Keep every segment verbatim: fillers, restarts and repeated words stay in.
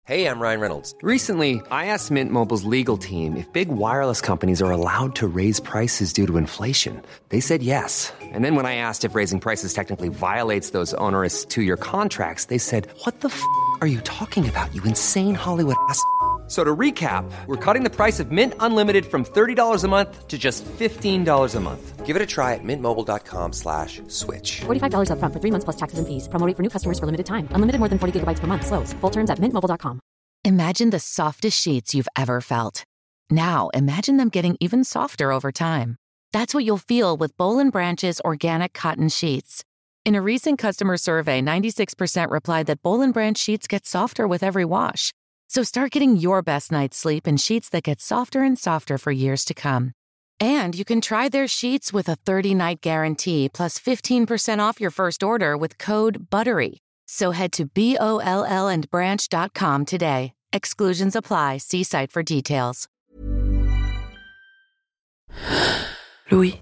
Hey, I'm Ryan Reynolds. Recently, I asked Mint Mobile's legal team if big wireless companies are allowed to raise prices due to inflation. They said yes. And then when I asked if raising prices technically violates those onerous two-year contracts, they said, what the f*** are you talking about, you insane Hollywood ass f- So to recap, we're cutting the price of Mint Unlimited from thirty dollars a month to just fifteen dollars a month. Give it a try at mintmobile.com slash switch. forty-five dollars up front for three months plus taxes and fees. Promo rate for new customers for limited time. Unlimited more than forty gigabytes per month. Slows full terms at mint mobile dot com. Imagine the softest sheets you've ever felt. Now, imagine them getting even softer over time. That's what you'll feel with Boll and Branch's organic cotton sheets. In a recent customer survey, ninety-six percent replied that Boll and Branch sheets get softer with every wash. So start getting your best night's sleep in sheets that get softer and softer for years to come. And you can try their sheets with a thirty-night guarantee plus fifteen percent off your first order with code BUTTERY. So head to B O L L and branch dot com today. Exclusions apply. See site for details. Louis.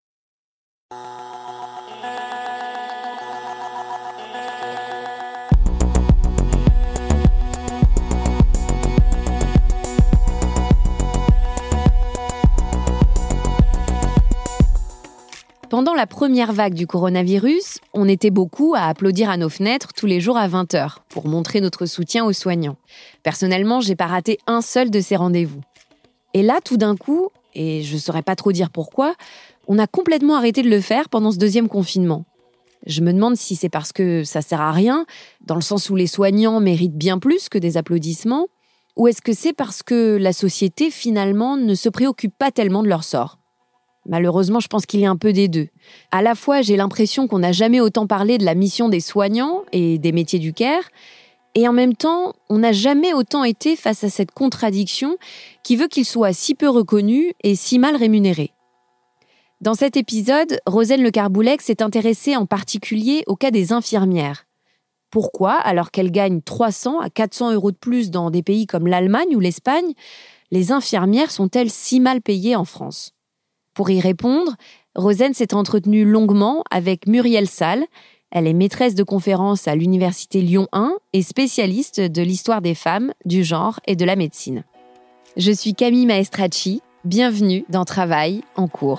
Pendant la première vague du coronavirus, on était beaucoup à applaudir à nos fenêtres tous les jours à vingt heures pour montrer notre soutien aux soignants. Personnellement, j'ai pas raté un seul de ces rendez-vous. Et là, tout d'un coup, et je saurais pas trop dire pourquoi, on a complètement arrêté de le faire pendant ce deuxième confinement. Je me demande si c'est parce que ça sert à rien, dans le sens où les soignants méritent bien plus que des applaudissements, ou est-ce que c'est parce que la société, finalement, ne se préoccupe pas tellement de leur sort ? Malheureusement, je pense qu'il y a un peu des deux. À la fois, j'ai l'impression qu'on n'a jamais autant parlé de la mission des soignants et des métiers du care, et en même temps, on n'a jamais autant été face à cette contradiction qui veut qu'ils soient si peu reconnus et si mal rémunérés. Dans cet épisode, Rosane Le Carboulec s'est intéressée en particulier au cas des infirmières. Pourquoi, alors qu'elles gagnent trois cents à quatre cents euros de plus dans des pays comme l'Allemagne ou l'Espagne, les infirmières sont-elles si mal payées en France ? Pour y répondre, Rosane s'est entretenue longuement avec Muriel Salles. Elle est maîtresse de conférences à l'Université Lyon un et spécialiste de l'histoire des femmes, du genre et de la médecine. Je suis Camille Maestracci. Bienvenue dans Travail en cours.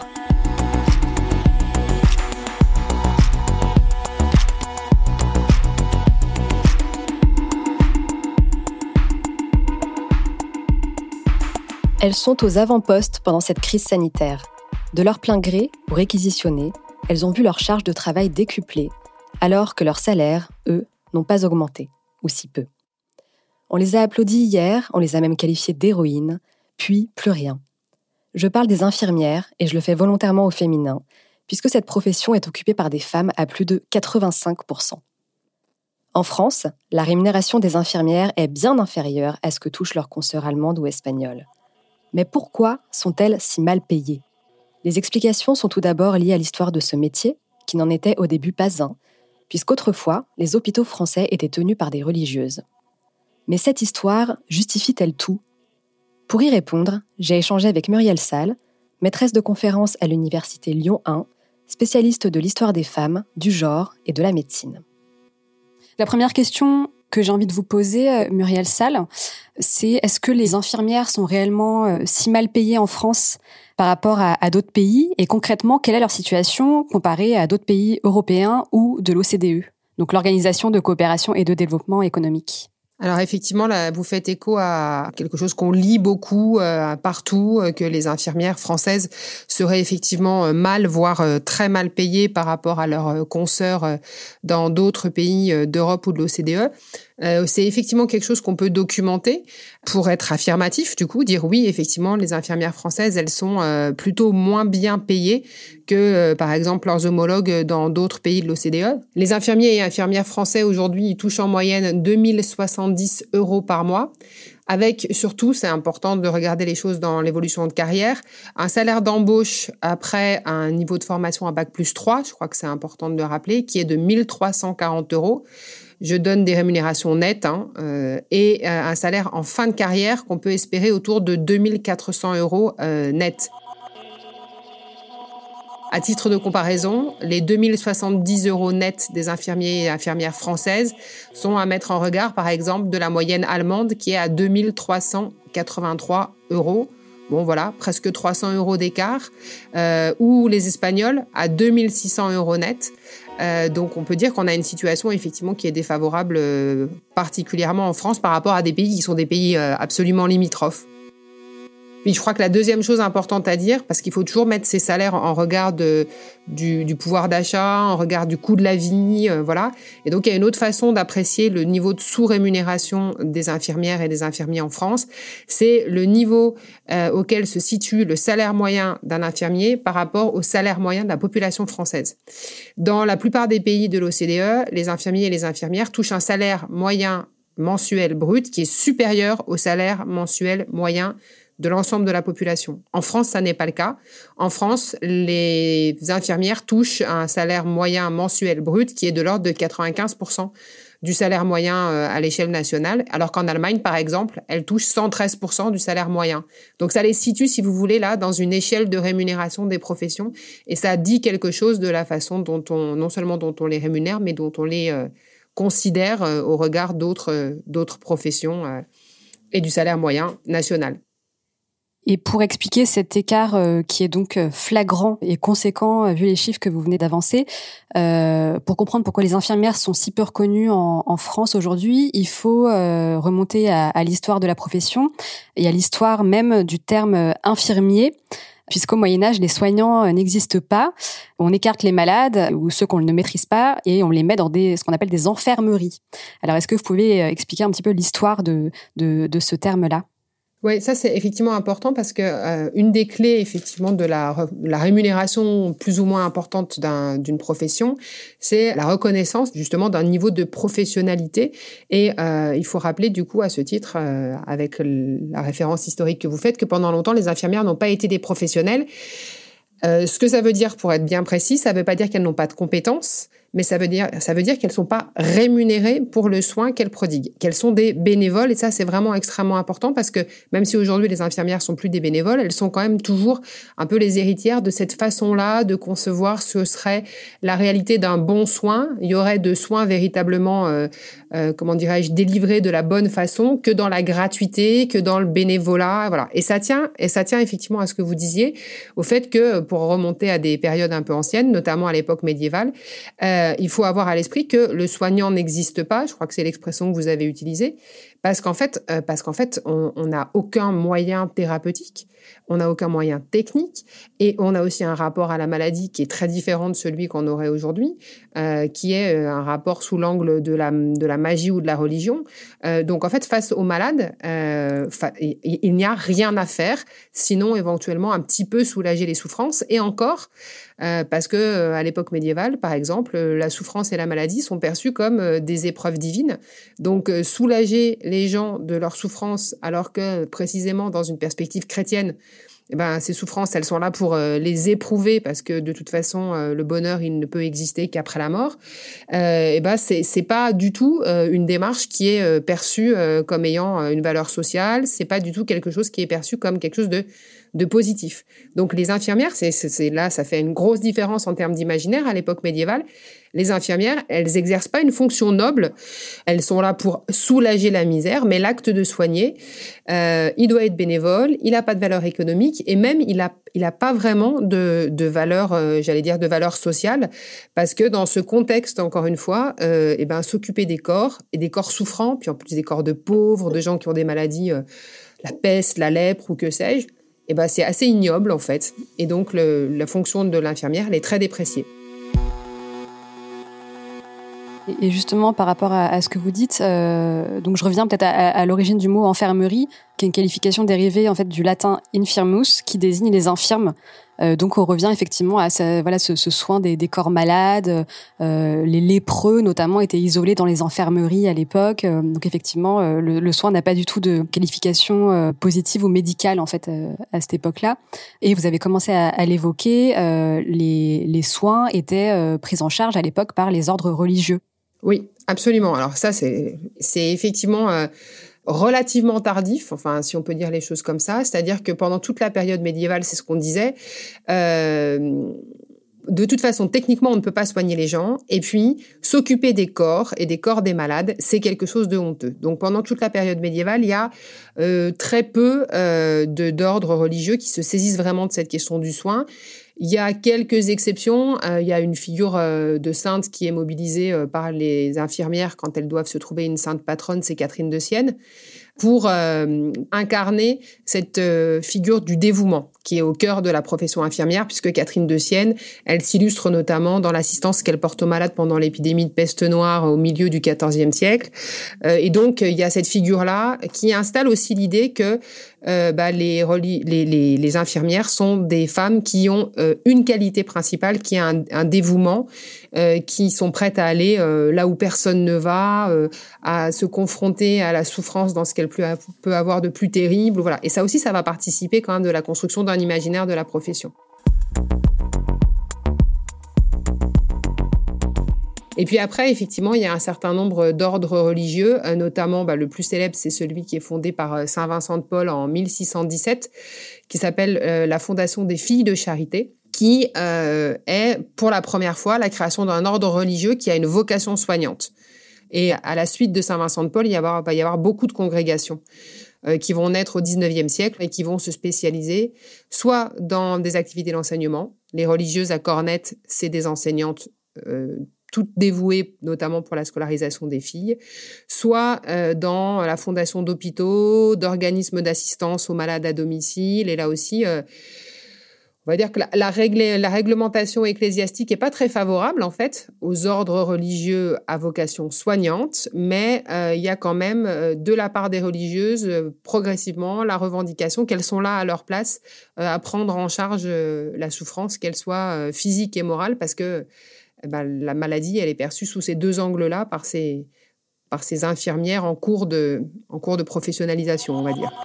Elles sont aux avant-postes pendant cette crise sanitaire. De leur plein gré ou réquisitionnées, elles ont vu leur charge de travail décuplée, alors que leurs salaires, eux, n'ont pas augmenté, ou si peu. On les a applaudis hier, on les a même qualifiées d'héroïnes, puis plus rien. Je parle des infirmières, et je le fais volontairement au féminin, puisque cette profession est occupée par des femmes à plus de quatre-vingt-cinq pour cent. En France, la rémunération des infirmières est bien inférieure à ce que touchent leurs consoeurs allemandes ou espagnoles. Mais pourquoi sont-elles si mal payées ? Les explications sont tout d'abord liées à l'histoire de ce métier, qui n'en était au début pas un, puisqu'autrefois, les hôpitaux français étaient tenus par des religieuses. Mais cette histoire justifie-t-elle tout ? Pour y répondre, j'ai échangé avec Muriel Salles, maîtresse de conférences à l'Université Lyon un, spécialiste de l'histoire des femmes, du genre et de la médecine. La première question que j'ai envie de vous poser, Muriel Salles, c'est est-ce que les infirmières sont réellement si mal payées en France par rapport à, à d'autres pays ? Et concrètement, quelle est leur situation comparée à d'autres pays européens ou de l'O C D E, donc l'Organisation de coopération et de développement économique ? Alors effectivement, là, vous faites écho à quelque chose qu'on lit beaucoup euh, partout, euh, que les infirmières françaises seraient effectivement euh, mal, voire euh, très mal payées par rapport à leurs euh, consoeurs euh, dans d'autres pays euh, d'Europe ou de l'O C D E. Euh, c'est effectivement quelque chose qu'on peut documenter pour être affirmatif, du coup, dire oui, effectivement, les infirmières françaises, elles sont euh, plutôt moins bien payées que, euh, par exemple, leurs homologues dans d'autres pays de l'O C D E. Les infirmiers et infirmières français, aujourd'hui, ils touchent en moyenne deux mille soixante-dix euros par mois, avec surtout, c'est important de regarder les choses dans l'évolution de carrière, un salaire d'embauche après un niveau de formation à bac plus trois, je crois que c'est important de le rappeler, qui est de mille trois cent quarante euros. Je donne des rémunérations nettes hein, euh, et euh, un salaire en fin de carrière qu'on peut espérer autour de deux mille quatre cents euros euh, net. À titre de comparaison, les deux mille soixante-dix euros nets des infirmiers et infirmières françaises sont à mettre en regard, par exemple, de la moyenne allemande qui est à deux mille trois cent quatre-vingt-trois euros. Bon, voilà, presque trois cents euros d'écart. Euh, ou les Espagnols à deux mille six cents euros net. Euh, donc, on peut dire qu'on a une situation effectivement qui est défavorable, euh, particulièrement en France, par rapport à des pays qui sont des pays euh, absolument limitrophes. Puis je crois que la deuxième chose importante à dire, parce qu'il faut toujours mettre ces salaires en regard de, du, du pouvoir d'achat, en regard du coût de la vie, euh, voilà. Et donc, il y a une autre façon d'apprécier le niveau de sous-rémunération des infirmières et des infirmiers en France. C'est le niveau euh, auquel se situe le salaire moyen d'un infirmier par rapport au salaire moyen de la population française. Dans la plupart des pays de l'O C D E, les infirmiers et les infirmières touchent un salaire moyen mensuel brut qui est supérieur au salaire mensuel moyen de l'ensemble de la population. En France, ça n'est pas le cas. En France, les infirmières touchent un salaire moyen mensuel brut qui est de l'ordre de quatre-vingt-quinze pour cent du salaire moyen à l'échelle nationale, alors qu'en Allemagne, par exemple, elles touchent cent treize pour cent du salaire moyen. Donc ça les situe, si vous voulez, là, dans une échelle de rémunération des professions, et ça dit quelque chose de la façon dont on, non seulement dont on les rémunère, mais dont on les euh, considère euh, au regard d'autres, euh, d'autres professions euh, et du salaire moyen national. Et pour expliquer cet écart euh, qui est donc flagrant et conséquent, euh, vu les chiffres que vous venez d'avancer, euh, pour comprendre pourquoi les infirmières sont si peu reconnues en, en France aujourd'hui, il faut euh, remonter à, à l'histoire de la profession et à l'histoire même du terme infirmier. Puisqu'au Moyen-Âge, les soignants n'existent pas, on écarte les malades ou ceux qu'on ne maîtrise pas et on les met dans des, ce qu'on appelle des enfermeries. Alors, est-ce que vous pouvez expliquer un petit peu l'histoire de, de, de ce terme-là ? Oui, ça c'est effectivement important parce que euh, une des clés effectivement de la, la rémunération plus ou moins importante d'un, d'une profession, c'est la reconnaissance justement d'un niveau de professionnalité. Et euh, il faut rappeler du coup à ce titre, euh, avec la référence historique que vous faites, que pendant longtemps les infirmières n'ont pas été des professionnels. Euh, ce que ça veut dire, pour être bien précis, ça ne veut pas dire qu'elles n'ont pas de compétences, mais ça veut dire, ça veut dire qu'elles ne sont pas rémunérées pour le soin qu'elles prodiguent, qu'elles sont des bénévoles. Et ça, c'est vraiment extrêmement important parce que même si aujourd'hui les infirmières sont plus des bénévoles, elles sont quand même toujours un peu les héritières de cette façon-là de concevoir ce serait la réalité d'un bon soin. Il y aurait de soins véritablement, euh, euh, comment dirais-je, délivrés de la bonne façon que dans la gratuité, que dans le bénévolat. Voilà. Et ça tient, et ça tient effectivement à ce que vous disiez, au fait que, pour remonter à des périodes un peu anciennes, notamment à l'époque médiévale, euh, il faut avoir à l'esprit que le soignant n'existe pas. Je crois que c'est l'expression que vous avez utilisée. Parce qu'en fait, euh, parce qu'en fait, on n'a aucun moyen thérapeutique, on n'a aucun moyen technique, et on a aussi un rapport à la maladie qui est très différent de celui qu'on aurait aujourd'hui, euh, qui est un rapport sous l'angle de la, de la magie ou de la religion. Euh, donc en fait, face aux malades, euh, fa- il, il n'y a rien à faire, sinon éventuellement un petit peu soulager les souffrances, et encore, euh, parce que euh, à l'époque médiévale, par exemple, la souffrance et la maladie sont perçues comme euh, des épreuves divines. Donc euh, soulager les gens de leur souffrance, alors que précisément dans une perspective chrétienne, eh ben, ces souffrances, elles sont là pour euh, les éprouver parce que de toute façon, euh, le bonheur, il ne peut exister qu'après la mort. Euh, eh ben, c'est, c'est pas du tout euh, une démarche qui est euh, perçue euh, comme ayant euh, une valeur sociale. C'est pas du tout quelque chose qui est perçu comme quelque chose de de positif. Donc les infirmières, c'est, c'est, c'est là, ça fait une grosse différence en termes d'imaginaire à l'époque médiévale. Les infirmières, elles exercent pas une fonction noble. Elles sont là pour soulager la misère, mais l'acte de soigner, euh, il doit être bénévole, il n'a pas de valeur économique et même il a, il a pas vraiment de, de valeur, euh, j'allais dire de valeur sociale, parce que dans ce contexte, encore une fois, euh, eh ben s'occuper des corps et des corps souffrants, puis en plus des corps de pauvres, de gens qui ont des maladies, euh, la peste, la lèpre ou que sais-je. Eh ben, c'est assez ignoble, en fait. Et donc, le, la fonction de l'infirmière, elle est très dépréciée. Et justement, par rapport à, à ce que vous dites, euh, donc je reviens peut-être à, à, à l'origine du mot infirmerie, qui est une qualification dérivée en fait du latin infirmus, qui désigne les infirmes. Euh, donc on revient effectivement à ce, voilà, ce, ce soin des, des corps malades. Euh, les lépreux notamment étaient isolés dans les infirmeries à l'époque. Euh, donc effectivement, euh, le, le soin n'a pas du tout de qualification euh, positive ou médicale en fait euh, à cette époque-là. Et vous avez commencé à, à l'évoquer, euh, les, les soins étaient euh, pris en charge à l'époque par les ordres religieux. Oui, absolument. Alors ça, c'est, c'est effectivement euh, relativement tardif, enfin, si on peut dire les choses comme ça. C'est-à-dire que pendant toute la période médiévale, c'est ce qu'on disait, euh, De toute façon, techniquement, on ne peut pas soigner les gens. Et puis, s'occuper des corps et des corps des malades, c'est quelque chose de honteux. Donc, pendant toute la période médiévale, il y a euh, très peu euh, de, d'ordres religieux qui se saisissent vraiment de cette question du soin. Il y a quelques exceptions. Euh, il y a une figure euh, de sainte qui est mobilisée euh, par les infirmières quand elles doivent se trouver une sainte patronne, c'est Catherine de Sienne, pour euh, incarner cette euh, figure du dévouement qui est au cœur de la profession infirmière, puisque Catherine de Sienne, elle s'illustre notamment dans l'assistance qu'elle porte aux malades pendant l'épidémie de peste noire au milieu du quatorzième siècle. Euh, et donc, il y a cette figure-là qui installe aussi l'idée que euh, bah, les, reli- les, les, les infirmières sont des femmes qui ont euh, une qualité principale, qui est un, un dévouement, euh, qui sont prêtes à aller euh, là où personne ne va, euh, à se confronter à la souffrance dans ce qu'elle peut avoir de plus terrible. Voilà. Et ça aussi, ça va participer quand même de la construction d'un imaginaire de la profession. Et puis après, effectivement, il y a un certain nombre d'ordres religieux, notamment bah, le plus célèbre, c'est celui qui est fondé par saint Vincent de Paul en mille six cent dix-sept, qui s'appelle euh, la Fondation des Filles de Charité, qui euh, est pour la première fois la création d'un ordre religieux qui a une vocation soignante. Et à la suite de saint Vincent de Paul, il y avoir, va y avoir beaucoup de congrégations euh, qui vont naître au dix-neuvième siècle et qui vont se spécialiser soit dans des activités d'enseignement. Les religieuses à Cornette, c'est des enseignantes euh, toutes dévouées, notamment pour la scolarisation des filles, soit euh, dans la fondation d'hôpitaux, d'organismes d'assistance aux malades à domicile. Et là aussi, euh, on va dire que la, la, règle, la réglementation ecclésiastique n'est pas très favorable, en fait, aux ordres religieux à vocation soignante, mais euh, il y a quand même, euh, de la part des religieuses, euh, progressivement, la revendication qu'elles sont là à leur place, euh, à prendre en charge euh, la souffrance, qu'elle soit euh, physique et morale, parce que eh ben, la maladie, elle est perçue sous ces deux angles-là par ces, par ces infirmières en cours de, en cours de professionnalisation, on va dire.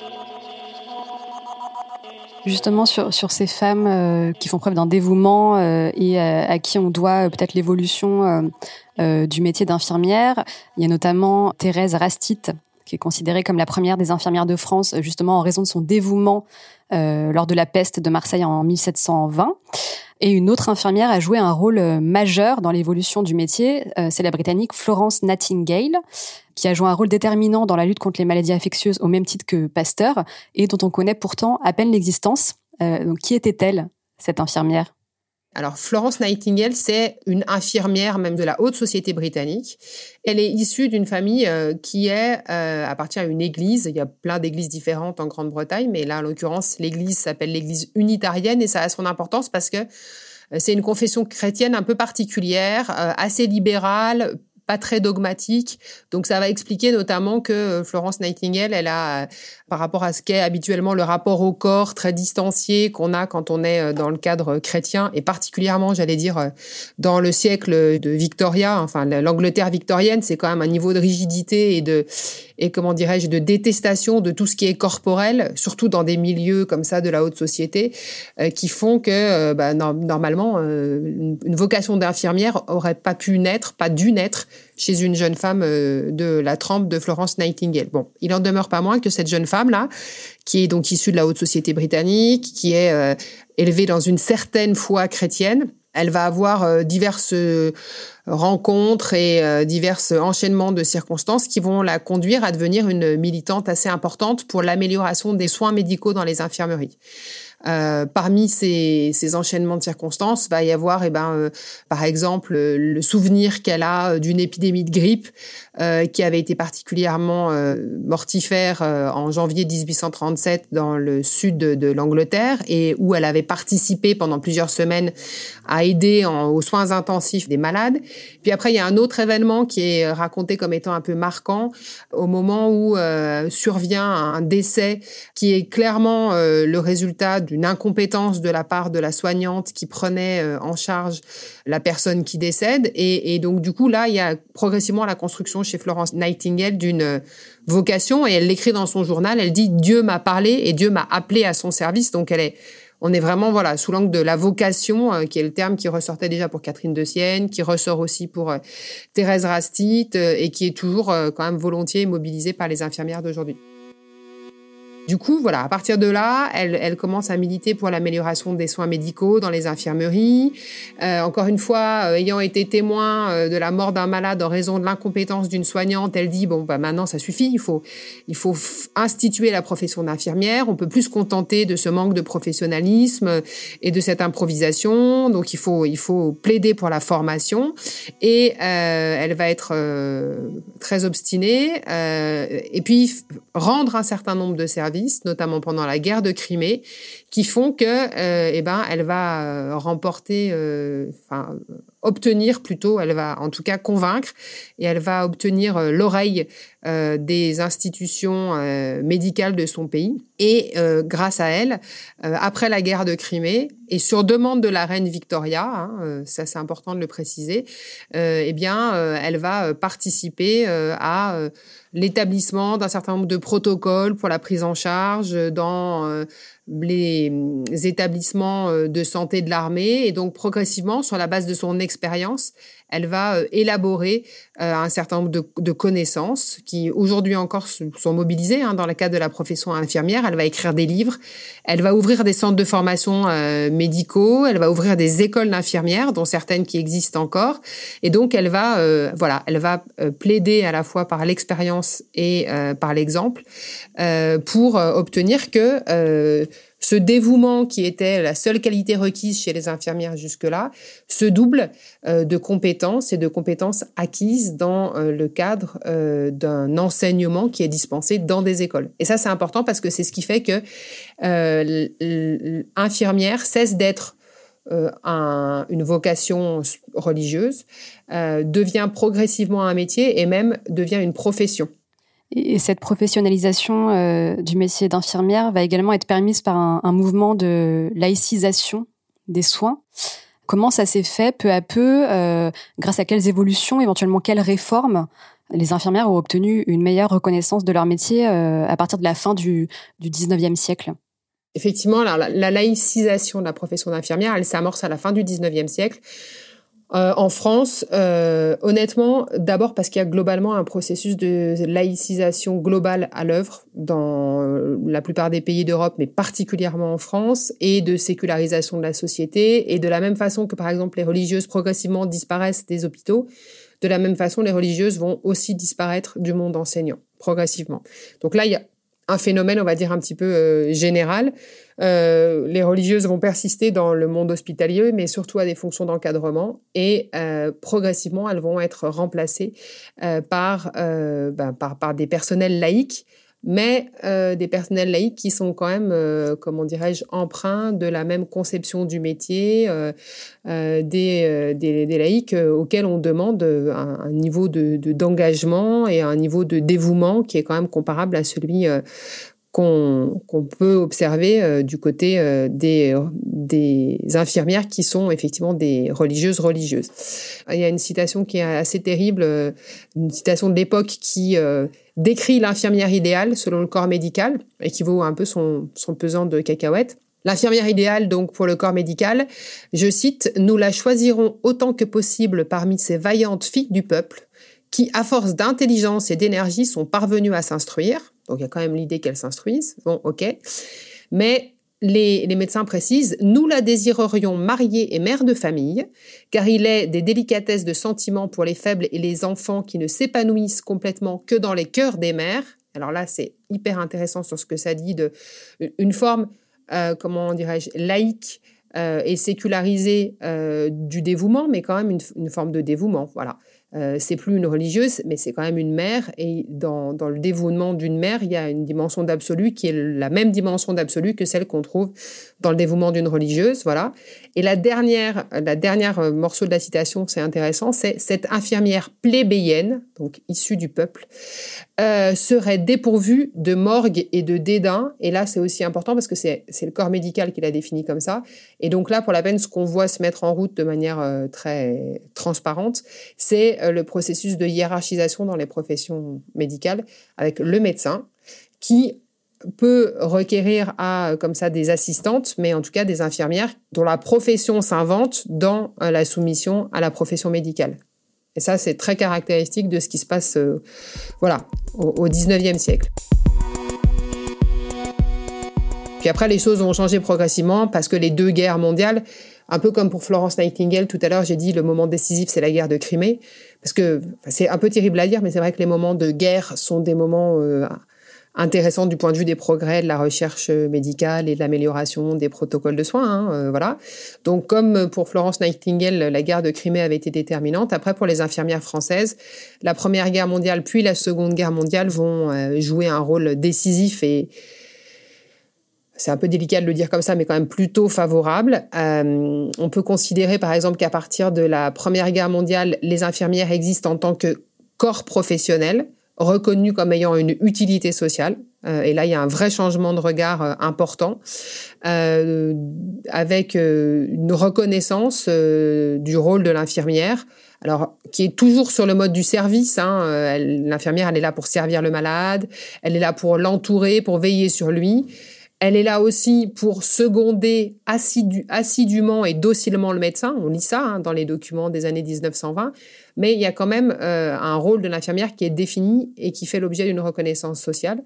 Justement, sur, sur ces femmes euh, qui font preuve d'un dévouement euh, et euh, à qui on doit euh, peut-être l'évolution euh, euh, du métier d'infirmière, il y a notamment Thérèse Rastite, qui est considérée comme la première des infirmières de France, justement en raison de son dévouement euh, lors de la peste de Marseille en mille sept cent vingt. Et une autre infirmière a joué un rôle majeur dans l'évolution du métier, euh, c'est la Britannique Florence Nightingale, qui a joué un rôle déterminant dans la lutte contre les maladies infectieuses au même titre que Pasteur, et dont on connaît pourtant à peine l'existence. Euh, donc, qui était-elle, cette infirmière ? Alors, Florence Nightingale, c'est une infirmière même de la haute société britannique. Elle est issue d'une famille euh, qui est, euh, appartient à une église. Il y a plein d'églises différentes en Grande-Bretagne, mais là, en l'occurrence, l'église s'appelle l'église unitarienne et ça a son importance parce que euh, c'est une confession chrétienne un peu particulière, euh, assez libérale, pas très dogmatique. Donc, ça va expliquer notamment que Florence Nightingale, elle a, par rapport à ce qu'est habituellement le rapport au corps très distancié qu'on a quand on est dans le cadre chrétien, et particulièrement, j'allais dire, dans le siècle de Victoria, enfin, l'Angleterre victorienne, c'est quand même un niveau de rigidité et de, et comment dirais-je, de détestation de tout ce qui est corporel, surtout dans des milieux comme ça de la haute société, euh, qui font que, euh, bah, no- normalement, euh, une, une vocation d'infirmière aurait pas pu naître, pas dû naître chez une jeune femme euh, de la trempe de Florence Nightingale. Bon, il en demeure pas moins que cette jeune femme-là, qui est donc issue de la haute société britannique, qui est euh, élevée dans une certaine foi chrétienne, elle va avoir euh, diverses euh, rencontres et euh, divers enchaînements de circonstances qui vont la conduire à devenir une militante assez importante pour l'amélioration des soins médicaux dans les infirmeries. Euh, parmi ces, ces enchaînements de circonstances, va y avoir, eh ben, euh, par exemple, euh, le souvenir qu'elle a d'une épidémie de grippe euh, qui avait été particulièrement euh, mortifère euh, en janvier dix-huit cent trente-sept dans le sud de, de l'Angleterre et où elle avait participé pendant plusieurs semaines à aider en, aux soins intensifs des malades. Puis après, il y a un autre événement qui est raconté comme étant un peu marquant au moment où euh, survient un décès qui est clairement euh, le résultat d'une incompétence de la part de la soignante qui prenait euh, en charge la personne qui décède. Et, et donc, du coup, là, il y a progressivement la construction chez Florence Nightingale d'une euh, vocation. Et elle l'écrit dans son journal. Elle dit « Dieu m'a parlé et Dieu m'a appelé à son service ». Donc, elle est, on est vraiment voilà sous l'angle de la vocation, euh, qui est le terme qui ressortait déjà pour Catherine de Sienne, qui ressort aussi pour euh, Thérèse Rastite euh, et qui est toujours euh, quand même volontiers mobilisée par les infirmières d'aujourd'hui. Du coup, voilà, à partir de là, elle, elle commence à militer pour l'amélioration des soins médicaux dans les infirmeries. Euh, encore une fois, euh, ayant été témoin euh, de la mort d'un malade en raison de l'incompétence d'une soignante, elle dit, bon, bah, maintenant, ça suffit, il faut, il faut f- instituer la profession d'infirmière. On peut plus se contenter de ce manque de professionnalisme et de cette improvisation. Donc, il faut, il faut plaider pour la formation. Et euh, elle va être euh, très obstinée. Euh, et puis, rendre un certain nombre de services, notamment pendant la guerre de Crimée, qui font que, euh, eh ben, elle va euh, remporter, euh, enfin, obtenir plutôt, elle va en tout cas convaincre, et elle va obtenir euh, l'oreille euh, des institutions euh, médicales de son pays. Et euh, grâce à elle, euh, après la guerre de Crimée, et sur demande de la reine Victoria, hein, euh, ça c'est important de le préciser, euh, eh bien, euh, elle va participer euh, à euh, l'établissement d'un certain nombre de protocoles pour la prise en charge dans euh, les établissements de santé de l'armée. Et donc, progressivement, sur la base de son expérience, elle va euh, élaborer euh, un certain nombre de, de connaissances qui, aujourd'hui encore, sont mobilisées hein, dans le cadre de la profession infirmière. Elle va écrire des livres, elle va ouvrir des centres de formation euh, médicaux, elle va ouvrir des écoles d'infirmières, dont certaines qui existent encore. Et donc, elle va, euh, voilà, elle va euh, plaider à la fois par l'expérience et euh, par l'exemple euh, pour euh, obtenir que euh, ce dévouement qui était la seule qualité requise chez les infirmières jusque-là se double euh, de compétences et de compétences acquises dans euh, le cadre euh, d'un enseignement qui est dispensé dans des écoles. Et ça, c'est important parce que c'est ce qui fait que euh, l'infirmière cesse d'être euh, un, une vocation religieuse, euh, devient progressivement un métier et même devient une profession. Et cette professionnalisation euh, du métier d'infirmière va également être permise par un, un mouvement de laïcisation des soins. Comment ça s'est fait peu à peu, euh, grâce à quelles évolutions, éventuellement quelles réformes les infirmières ont obtenu une meilleure reconnaissance de leur métier euh, à partir de la fin du, du dix-neuvième siècle? Effectivement, la, la laïcisation de la profession d'infirmière, elle s'amorce à la fin du dix-neuvième siècle. Euh, en France, euh, honnêtement, d'abord parce qu'il y a globalement un processus de laïcisation globale à l'œuvre dans euh, la plupart des pays d'Europe, mais particulièrement en France, et de sécularisation de la société. Et de la même façon que, par exemple, les religieuses progressivement disparaissent des hôpitaux, de la même façon, les religieuses vont aussi disparaître du monde enseignant, progressivement. Donc là, il y a un phénomène, on va dire, un petit peu euh, général. Euh, les religieuses vont persister dans le monde hospitalier, mais surtout à des fonctions d'encadrement. Et euh, progressivement, elles vont être remplacées euh, par, euh, ben, par, par des personnels laïcs, mais euh, des personnels laïcs qui sont quand même, euh, comment dirais-je, empreints de la même conception du métier, euh, euh, des, euh, des, des laïcs euh, auxquels on demande un, un niveau de, de, d'engagement et un niveau de dévouement qui est quand même comparable à celui euh, qu'on, qu'on peut observer euh, du côté euh, des, des infirmières qui sont effectivement des religieuses religieuses. Il y a une citation qui est assez terrible, euh, une citation de l'époque qui euh, décrit l'infirmière idéale selon le corps médical et qui vaut un peu son, son pesant de cacahuètes. L'infirmière idéale, donc, pour le corps médical, je cite, « Nous la choisirons autant que possible parmi ces vaillantes filles du peuple qui, à force d'intelligence et d'énergie, sont parvenues à s'instruire. » Donc, il y a quand même l'idée qu'elles s'instruisent. Bon, ok. Mais les, les médecins précisent « Nous la désirerions mariée et mère de famille, car il est des délicatesses de sentiments pour les faibles et les enfants qui ne s'épanouissent complètement que dans les cœurs des mères. » Alors là, c'est hyper intéressant sur ce que ça dit de une forme, euh, comment dirais-je, laïque euh, et sécularisée euh, du dévouement, mais quand même une, une forme de dévouement, voilà. Euh, c'est plus une religieuse, mais c'est quand même une mère. Et dans, dans le dévouement d'une mère, il y a une dimension d'absolu qui est la même dimension d'absolu que celle qu'on trouve dans le dévouement d'une religieuse. Voilà. Et la dernière, la dernière morceau de la citation, c'est intéressant, c'est cette infirmière plébéienne, donc issue du peuple, euh, serait dépourvue de morgue et de dédain. Et là, c'est aussi important parce que c'est, c'est le corps médical qui l'a défini comme ça. Et donc là, pour la peine, ce qu'on voit se mettre en route de manière euh, très transparente, c'est le processus de hiérarchisation dans les professions médicales avec le médecin qui peut requérir à, comme ça, des assistantes, mais en tout cas des infirmières dont la profession s'invente dans la soumission à la profession médicale. Et ça, c'est très caractéristique de ce qui se passe euh, voilà, au, au dix-neuvième siècle. Puis après, les choses ont changé progressivement parce que les deux guerres mondiales, un peu comme pour Florence Nightingale, tout à l'heure, j'ai dit le moment décisif, c'est la guerre de Crimée. Parce que enfin, c'est un peu terrible à dire, mais c'est vrai que les moments de guerre sont des moments euh, intéressants du point de vue des progrès de la recherche médicale et de l'amélioration des protocoles de soins. Hein, euh, voilà. Donc, comme pour Florence Nightingale, la guerre de Crimée avait été déterminante. Après, pour les infirmières françaises, la Première Guerre mondiale puis la Seconde Guerre mondiale vont euh, jouer un rôle décisif et c'est un peu délicat de le dire comme ça, mais quand même plutôt favorable. Euh, on peut considérer, par exemple, qu'à partir de la Première Guerre mondiale, les infirmières existent en tant que corps professionnel, reconnu comme ayant une utilité sociale. Euh, et là, il y a un vrai changement de regard euh, important, euh, avec euh, une reconnaissance euh, du rôle de l'infirmière, alors qui est toujours sur le mode du service. Hein. Euh, elle, l'infirmière, elle est là pour servir le malade, elle est là pour l'entourer, pour veiller sur lui. Elle est là aussi pour seconder assidu, assidûment et docilement le médecin. On lit ça hein, dans les documents des années dix-neuf cent vingt. Mais il y a quand même euh, un rôle de l'infirmière qui est défini et qui fait l'objet d'une reconnaissance sociale.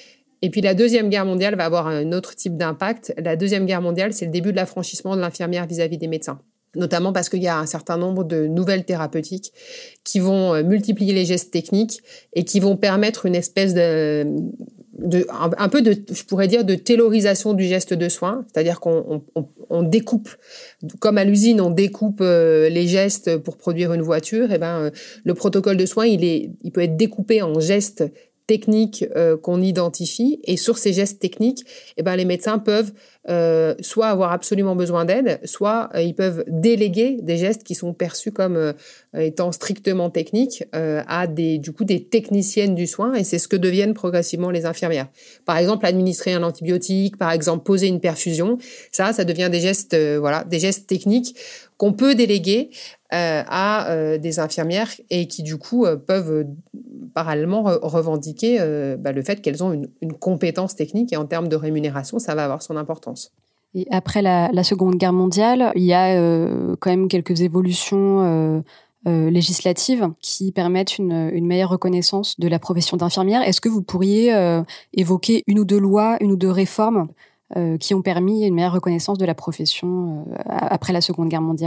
Et puis la Deuxième Guerre mondiale va avoir un autre type d'impact. La Deuxième Guerre mondiale, c'est le début de l'affranchissement de l'infirmière vis-à-vis des médecins. Notamment parce qu'il y a un certain nombre de nouvelles thérapeutiques qui vont multiplier les gestes techniques et qui vont permettre une espèce de... De, un, un peu de, je pourrais dire, de taylorisation du geste de soin, c'est-à-dire qu'on on, on découpe, comme à l'usine, on découpe euh, les gestes pour produire une voiture. Et ben, euh, le protocole de soin, il est, il peut être découpé en gestes techniques euh, qu'on identifie, et sur ces gestes techniques, eh ben, les médecins peuvent euh, soit avoir absolument besoin d'aide, soit euh, ils peuvent déléguer des gestes qui sont perçus comme euh, étant strictement techniques euh, à des, du coup, des techniciennes du soin, et c'est ce que deviennent progressivement les infirmières. Par exemple, administrer un antibiotique, par exemple, poser une perfusion, ça, ça devient des gestes, euh, voilà, des gestes techniques qu'on peut déléguer euh, à euh, des infirmières et qui, du coup, euh, peuvent euh, parallèlement re- revendiquer euh, bah, le fait qu'elles ont une, une compétence technique, et en termes de rémunération, ça va avoir son importance. Et après la, la Seconde Guerre mondiale, il y a euh, quand même quelques évolutions euh, euh, législatives qui permettent une, une meilleure reconnaissance de la profession d'infirmière. Est-ce que vous pourriez euh, évoquer une ou deux lois, une ou deux réformes euh, qui ont permis une meilleure reconnaissance de la profession euh, après la Seconde Guerre mondiale ?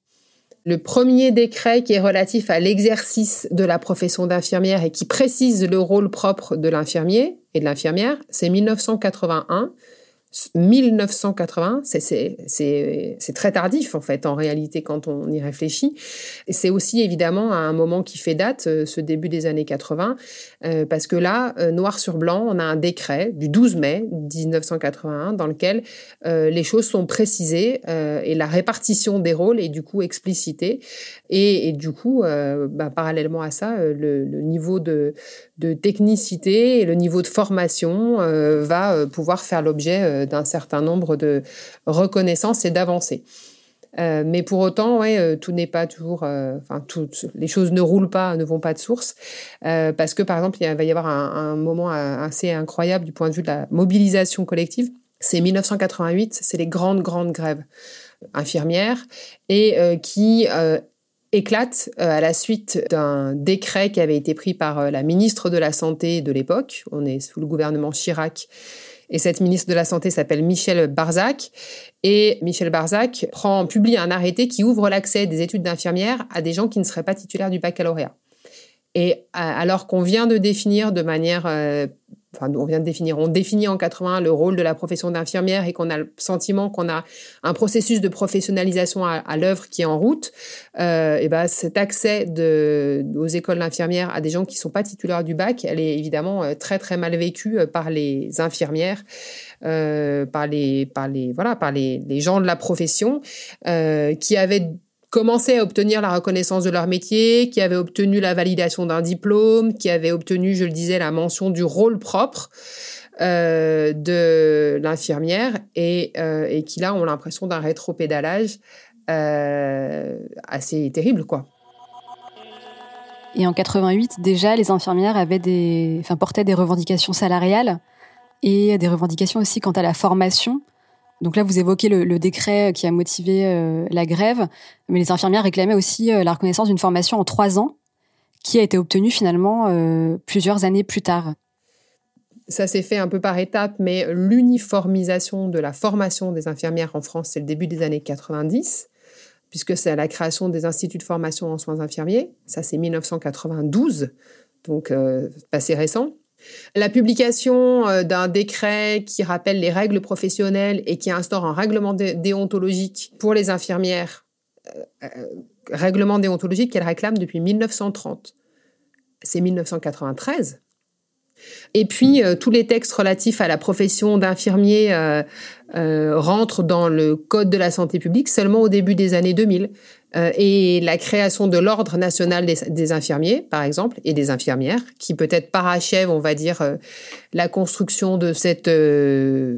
Le premier décret qui est relatif à l'exercice de la profession d'infirmière et qui précise le rôle propre de l'infirmier et de l'infirmière, c'est mille neuf cent quatre-vingt-un. mille neuf cent quatre-vingts, c'est, c'est, c'est, c'est très tardif en fait, en réalité, quand on y réfléchit. Et c'est aussi évidemment un moment qui fait date, ce début des années quatre-vingts, euh, parce que là, euh, noir sur blanc, on a un décret du douze mai dix-neuf cent quatre-vingt-un dans lequel euh, les choses sont précisées euh, et la répartition des rôles est du coup explicitée. Et, et du coup, euh, bah, parallèlement à ça, euh, le, le niveau de, de technicité et le niveau de formation euh, va euh, pouvoir faire l'objet euh, d'un certain nombre de reconnaissances et d'avancées. Euh, mais pour autant, ouais, euh, tout n'est pas toujours... Euh, enfin, tout, les choses ne roulent pas, ne vont pas de source. Euh, parce que, par exemple, il va y avoir un, un moment assez incroyable du point de vue de la mobilisation collective. C'est mille neuf cent quatre-vingt-huit, c'est les grandes, grandes grèves infirmières et euh, qui... Euh, éclate euh, à la suite d'un décret qui avait été pris par euh, la ministre de la Santé de l'époque. On est sous le gouvernement Chirac. Et cette ministre de la Santé s'appelle Michel Barzac. Et Michel Barzac prend, publie un arrêté qui ouvre l'accès des études d'infirmière à des gens qui ne seraient pas titulaires du baccalauréat. Et alors qu'on vient de définir de manière... Euh, Enfin, on vient de définir, on définit en quatre-vingts le rôle de la profession d'infirmière et qu'on a le sentiment qu'on a un processus de professionnalisation à, à l'œuvre qui est en route. Euh, et ben, cet accès de, aux écoles d'infirmières à des gens qui ne sont pas titulaires du bac, elle est évidemment très très mal vécue par les infirmières, euh, par les par les voilà par les, les gens de la profession euh, qui avaient commençaient à obtenir la reconnaissance de leur métier, qui avaient obtenu la validation d'un diplôme, qui avaient obtenu, je le disais, la mention du rôle propre euh, de l'infirmière et, euh, et qui, là, ont l'impression d'un rétropédalage euh, assez terrible, quoi. Et en quatre-vingt-huit, déjà, les infirmières avaient des, enfin, portaient des revendications salariales et des revendications aussi quant à la formation. Donc là, vous évoquez le, le décret qui a motivé euh, la grève, mais les infirmières réclamaient aussi euh, la reconnaissance d'une formation en trois ans, qui a été obtenue finalement euh, plusieurs années plus tard. Ça s'est fait un peu par étapes, mais l'uniformisation de la formation des infirmières en France, c'est le début des années quatre-vingt-dix, puisque c'est la création des instituts de formation en soins infirmiers. Ça, c'est mille neuf cent quatre-vingt-douze, donc euh, assez récent. La publication euh, d'un décret qui rappelle les règles professionnelles et qui instaure un règlement dé- déontologique pour les infirmières, euh, euh, règlement déontologique qu'elle réclame depuis mille neuf cent trente. C'est mille neuf cent quatre-vingt-treize. Et puis, euh, tous les textes relatifs à la profession d'infirmier euh, euh, rentrent dans le Code de la santé publique seulement au début des années deux mille. Euh, et la création de l'Ordre national des, des infirmiers, par exemple, et des infirmières, qui peut-être parachève, on va dire, euh, la construction de cet euh,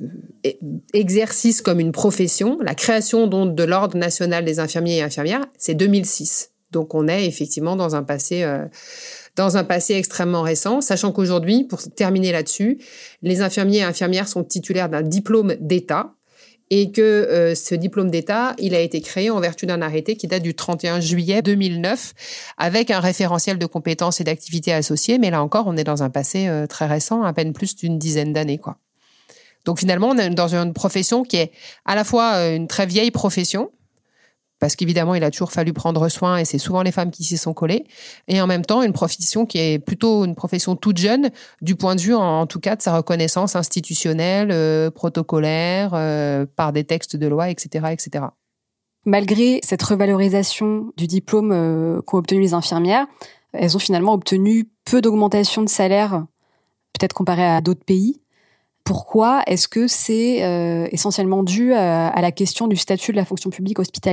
exercice comme une profession. La création donc, de l'Ordre national des infirmiers et infirmières, c'est deux mille six. Donc, on est effectivement dans un passé... Euh, dans un passé extrêmement récent, sachant qu'aujourd'hui, pour terminer là-dessus, les infirmiers et infirmières sont titulaires d'un diplôme d'État et que euh, ce diplôme d'État, il a été créé en vertu d'un arrêté qui date du trente et un juillet deux mille neuf avec un référentiel de compétences et d'activités associées. Mais là encore, on est dans un passé euh, très récent, à peine plus d'une dizaine d'années, quoi. Donc finalement, on est dans une profession qui est à la fois une très vieille profession, parce qu'évidemment, il a toujours fallu prendre soin et c'est souvent les femmes qui s'y sont collées. Et en même temps, une profession qui est plutôt une profession toute jeune, du point de vue, en, en tout cas, de sa reconnaissance institutionnelle, euh, protocolaire, euh, par des textes de loi, et cetera, et cetera. Malgré cette revalorisation du diplôme euh, qu'ont obtenu les infirmières, elles ont finalement obtenu peu d'augmentation de salaire, peut-être comparé à d'autres pays. Pourquoi est-ce que c'est euh, essentiellement dû à, à la question du statut de la fonction publique hospitalière ?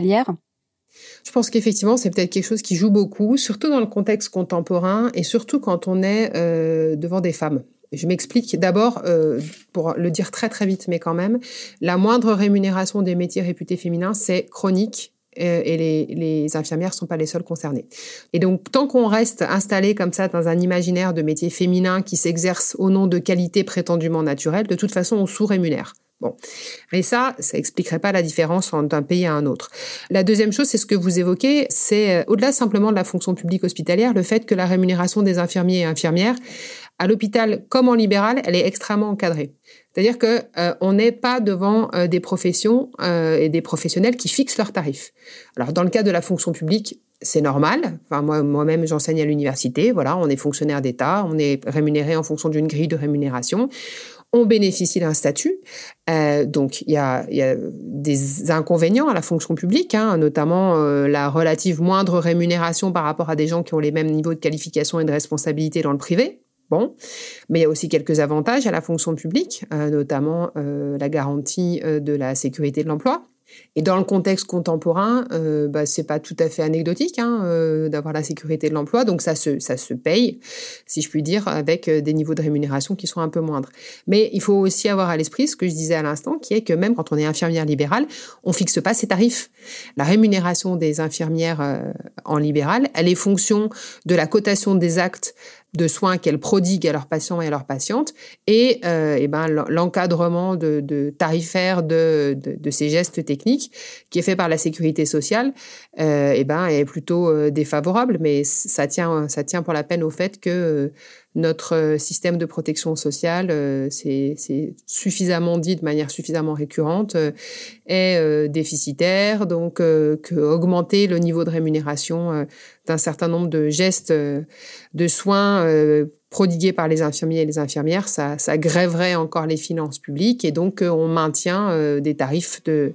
Je pense qu'effectivement, c'est peut-être quelque chose qui joue beaucoup, surtout dans le contexte contemporain et surtout quand on est euh, devant des femmes. Je m'explique. D'abord, euh, pour le dire très très vite, mais quand même, la moindre rémunération des métiers réputés féminins, c'est chronique. Et les, les infirmières ne sont pas les seules concernées. Et donc, tant qu'on reste installé comme ça dans un imaginaire de métiers féminins qui s'exercent au nom de qualités prétendument naturelles, de toute façon, on sous-rémunère. Bon. Mais ça, ça expliquerait pas la différence d'un pays à un autre. La deuxième chose, c'est ce que vous évoquez, c'est au-delà simplement de la fonction publique hospitalière, le fait que la rémunération des infirmiers et infirmières, à l'hôpital comme en libéral, elle est extrêmement encadrée. C'est-à-dire que euh, on n'est pas devant euh, des professions euh, et des professionnels qui fixent leurs tarifs. Alors dans le cas de la fonction publique, c'est normal. Enfin moi moi-même j'enseigne à l'université, voilà, on est fonctionnaire d'État, on est rémunéré en fonction d'une grille de rémunération. On bénéficie d'un statut, euh, donc il y a, y a des inconvénients à la fonction publique, hein, notamment euh, la relative moindre rémunération par rapport à des gens qui ont les mêmes niveaux de qualification et de responsabilité dans le privé. Bon, mais il y a aussi quelques avantages à la fonction publique, euh, notamment euh, la garantie euh, de la sécurité de l'emploi. Et dans le contexte contemporain, euh, bah, c'est pas tout à fait anecdotique hein, euh, d'avoir la sécurité de l'emploi, donc ça se ça se paye, si je puis dire, avec des niveaux de rémunération qui sont un peu moindres. Mais il faut aussi avoir à l'esprit ce que je disais à l'instant, qui est que même quand on est infirmière libérale, on fixe pas ses tarifs. La rémunération des infirmières euh, en libéral, elle est fonction de la cotation des actes de soins qu'elles prodiguent à leurs patients et à leurs patientes, et, euh, et ben l'encadrement de, de tarifaire de, de, de ces gestes techniques qui est fait par la sécurité sociale, euh, et ben est plutôt euh, défavorable. Mais ça tient, ça tient pour la peine au fait que euh, notre système de protection sociale, euh, c'est, c'est suffisamment dit de manière suffisamment récurrente, euh, est euh, déficitaire. Donc, euh, que augmenter le niveau de rémunération euh, d'un certain nombre de gestes euh, de soins euh, prodigués par les infirmiers et les infirmières, ça, ça grèverait encore les finances publiques et donc euh, on maintient euh, des tarifs de,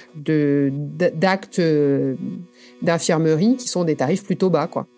de, d'actes euh, d'infirmerie qui sont des tarifs plutôt bas, quoi.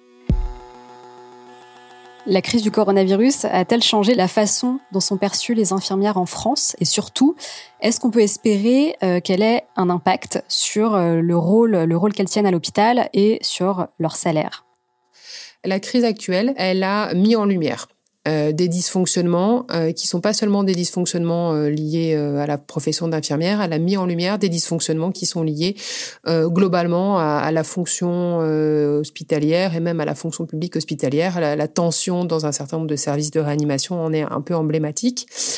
La crise du coronavirus a-t-elle changé la façon dont sont perçues les infirmières en France ? Et surtout, est-ce qu'on peut espérer euh, qu'elle ait un impact sur euh, le rôle, le rôle qu'elles tiennent à l'hôpital et sur leur salaire ? La crise actuelle, elle a mis en lumière euh, des dysfonctionnements euh, qui sont pas seulement des dysfonctionnements euh, liés euh, à la profession d'infirmière, elle a mis en lumière des dysfonctionnements qui sont liés euh, globalement à, à la fonction euh, hospitalière et même à la fonction publique hospitalière. La, la tension dans un certain nombre de services de réanimation en est un peu emblématique.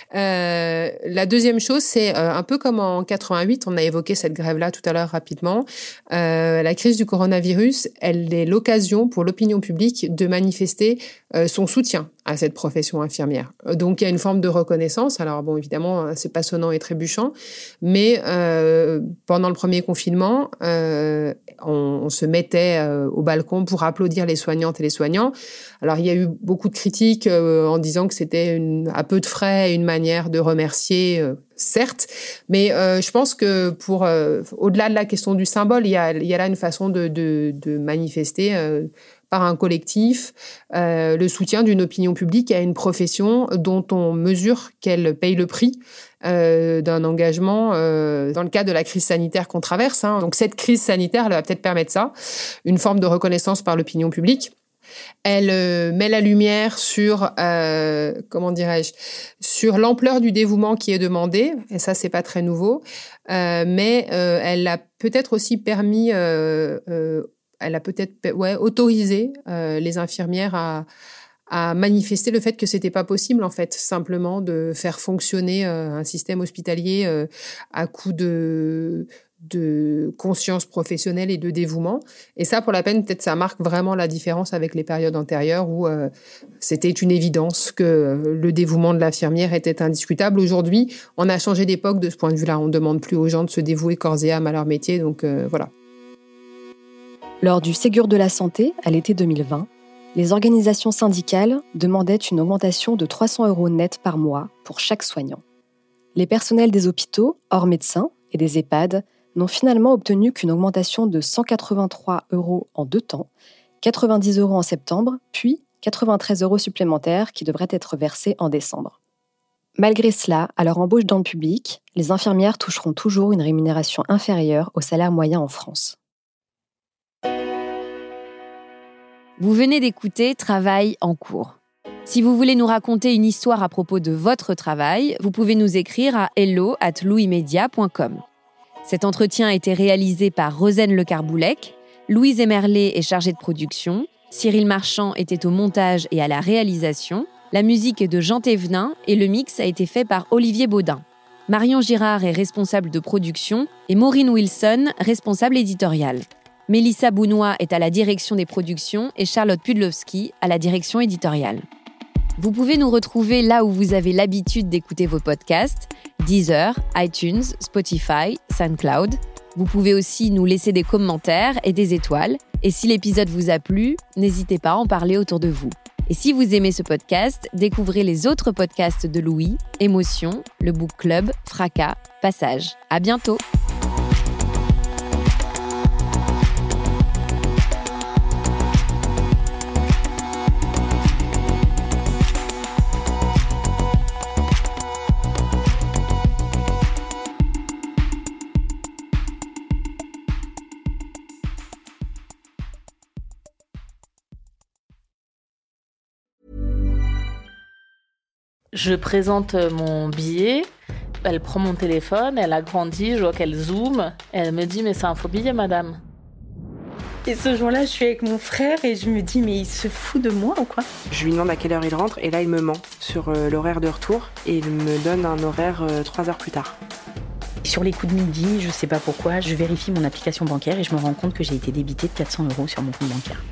Euh, la deuxième chose, c'est euh, un peu comme en quatre-vingt-huit, on a évoqué cette grève-là tout à l'heure rapidement. Euh, la crise du coronavirus, elle est l'occasion pour l'opinion publique de manifester euh, son soutien à cette profession infirmière. Donc, il y a une forme de reconnaissance. Alors, bon, évidemment, c'est pas sonnant et trébuchant, mais euh, pendant le premier confinement, euh, on, on se mettait euh, au balcon pour applaudir les soignantes et les soignants. Alors, il y a eu beaucoup de critiques euh, en disant que c'était une, à peu de frais une manière de remercier, euh, certes, mais euh, je pense que pour euh, au-delà de la question du symbole, il y a, il y a là une façon de, de, de manifester euh, par un collectif euh, le soutien d'une opinion publique à une profession dont on mesure qu'elle paye le prix euh, d'un engagement euh, dans le cadre de la crise sanitaire qu'on traverse. Hein. Donc cette crise sanitaire, elle va peut-être permettre ça, une forme de reconnaissance par l'opinion publique. Elle euh, met la lumière sur, euh, comment dirais-je, sur l'ampleur du dévouement qui est demandé, et ça, c'est pas très nouveau, euh, mais euh, elle a peut-être aussi permis, euh, euh, elle a peut-être ouais, autorisé euh, les infirmières à, à manifester le fait que c'était pas possible, en fait, simplement de faire fonctionner euh, un système hospitalier euh, à coup de... de conscience professionnelle et de dévouement. Et ça, pour la peine, peut-être ça marque vraiment la différence avec les périodes antérieures où euh, c'était une évidence que euh, le dévouement de l'infirmière était indiscutable. Aujourd'hui, on a changé d'époque de ce point de vue-là. On ne demande plus aux gens de se dévouer corps et âme à leur métier. Donc euh, voilà. Lors du Ségur de la santé, à l'été deux mille vingt, les organisations syndicales demandaient une augmentation de trois cents euros net par mois pour chaque soignant. Les personnels des hôpitaux, hors médecins, et des EHPAD n'ont finalement obtenu qu'une augmentation de cent quatre-vingt-trois euros en deux temps, quatre-vingt-dix euros en septembre, puis quatre-vingt-treize euros supplémentaires qui devraient être versés en décembre. Malgré cela, à leur embauche dans le public, les infirmières toucheront toujours une rémunération inférieure au salaire moyen en France. Vous venez d'écouter Travail en cours. Si vous voulez nous raconter une histoire à propos de votre travail, vous pouvez nous écrire à hello arobase louismedia point com. Cet entretien a été réalisé par Rosen Le Carboulec, Louise Emerlé est chargée de production, Cyril Marchand était au montage et à la réalisation, la musique est de Jean Thévenin et le mix a été fait par Olivier Baudin. Marion Girard est responsable de production et Maureen Wilson, responsable éditoriale. Mélissa Bounois est à la direction des productions et Charlotte Pudlowski à la direction éditoriale. Vous pouvez nous retrouver là où vous avez l'habitude d'écouter vos podcasts, Deezer, iTunes, Spotify, SoundCloud. Vous pouvez aussi nous laisser des commentaires et des étoiles. Et si l'épisode vous a plu, n'hésitez pas à en parler autour de vous. Et si vous aimez ce podcast, découvrez les autres podcasts de Louis, Émotion, le Book Club, Fracas, Passage. À bientôt! Je présente mon billet, elle prend mon téléphone, elle agrandit, je vois qu'elle zoome, elle me dit « mais c'est un faux billet, madame ». Et ce jour-là, je suis avec mon frère et je me dis « mais il se fout de moi ou quoi ?» Je lui demande à quelle heure il rentre et là il me ment sur euh, l'horaire de retour et il me donne un horaire euh, trois heures plus tard. Sur les coups de midi, je sais pas pourquoi, je vérifie mon application bancaire et je me rends compte que j'ai été débitée de quatre cents euros sur mon compte bancaire.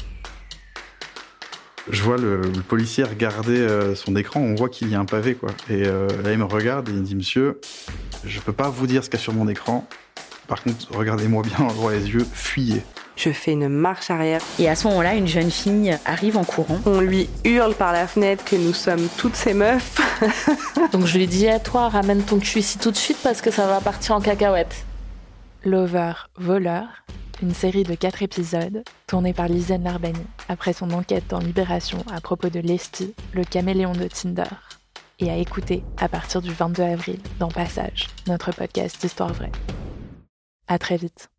Je vois le, le policier regarder euh, son écran, on voit qu'il y a un pavé, quoi. Et euh, là, il me regarde et il me dit « Monsieur, je peux pas vous dire ce qu'il y a sur mon écran. Par contre, regardez-moi bien droit les yeux, fuyez. » Je fais une marche arrière. Et à ce moment-là, une jeune fille arrive en courant. On lui hurle par la fenêtre que nous sommes toutes ces meufs. Donc je lui dis hey, « toi, ramène ton cul ici tout de suite parce que ça va partir en cacahuète. » Lover, voleur, une série de quatre épisodes tournée par Lisanne Larbani après son enquête dans Libération à propos de Lesty, le caméléon de Tinder, et à écouter à partir du vingt-deux avril dans Passage, notre podcast d'Histoire vraie. À très vite.